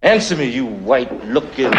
Answer me, you white-looking.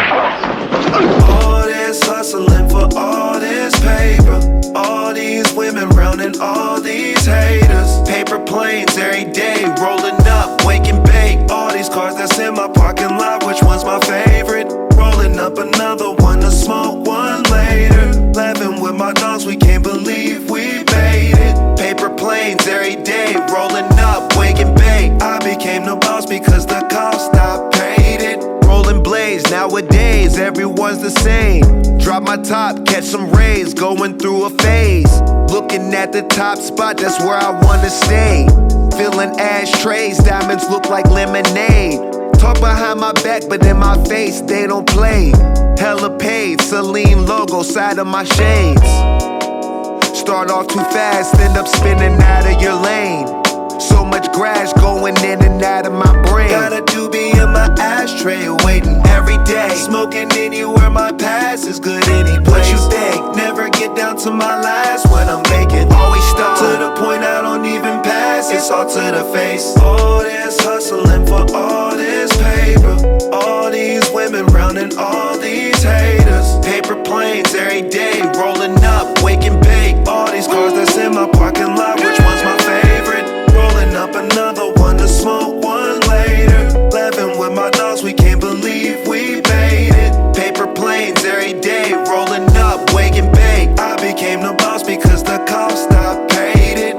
All this hustling for all this paper, all these women round and all these haters. Paper planes every day, rolling up, wake and bake. All these cars that's in my parking lot, which one's my favorite? Rolling up another one, to smoke one later. Laughing with my dogs, we can't believe we made it. Paper planes every day, rolling up, wake and bake. I became the boss because the cops stopped paid it. Rolling blades, nowadays everyone's the same. Drop my top, catch some rays, going through a phase. Looking at the top spot, that's where I wanna stay. Filling ashtrays, diamonds look like lemonade. Talk behind my back, but in my face, they don't play. Hella paid, Celine logo, side of my shades. Start off too fast, end up spinning out of your lane. So much grass going in and out of my brain. Got a doobie in my ashtray, waiting every day. Smoking anywhere, my pass is good any place. What you think? Never get down to my last when I'm making. Always stop to the point I don't even pass. It's all to the face. All this hustling for all this paper, all these women round and all these haters. Paper planes every day, rolling up, wake and bake. All these cars that's in my parking lot, which one's my favorite? Rolling up another one, to smoke one later. Laughing with my dogs, we can't believe we made it. Paper planes every day, rolling up, wake and bake. I became the boss because the cops stopped paid it.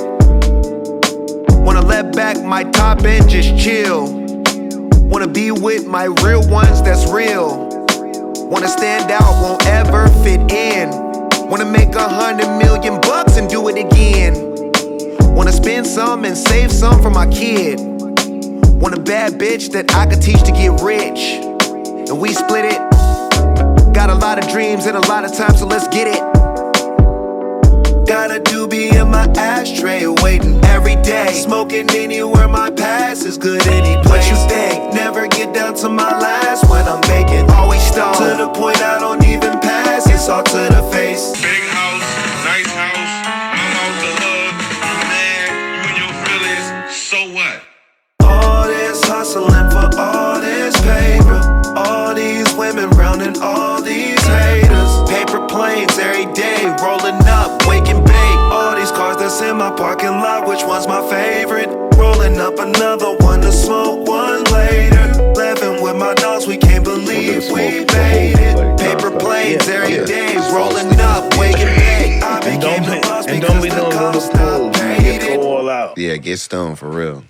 Wanna let back my top and just chill. Wanna be with my real ones, that's real. Wanna stand out, won't ever fit in. Wanna make $100 million and do it again. Wanna spend some and save some for my kid. Want a bad bitch that I could teach to get rich, and we split it. Got a lot of dreams and a lot of time, so let's get it. Got a doobie in my ashtray, waiting every day. Smoking anywhere, my pass is good any place. What you think? Never get down to my last when I'm making. Always stop to the point I don't even pass. It's all to the face. Big house, nice house. I'm out the hood. You mad? You and your feelings. So what? All this hustling for all this paper, all these women round and all these haters. Paper planes every day, rolling up, wake and bake. All these cars that's in my parking lot, which one's my favorite? Rolling up another one, to smoke one later. Laughing with my dogs, we can't believe we made it. Paper planes every day, rolling up, wake and bake. I became the boss because the cops stopped paid it. Yeah, get stoned for real.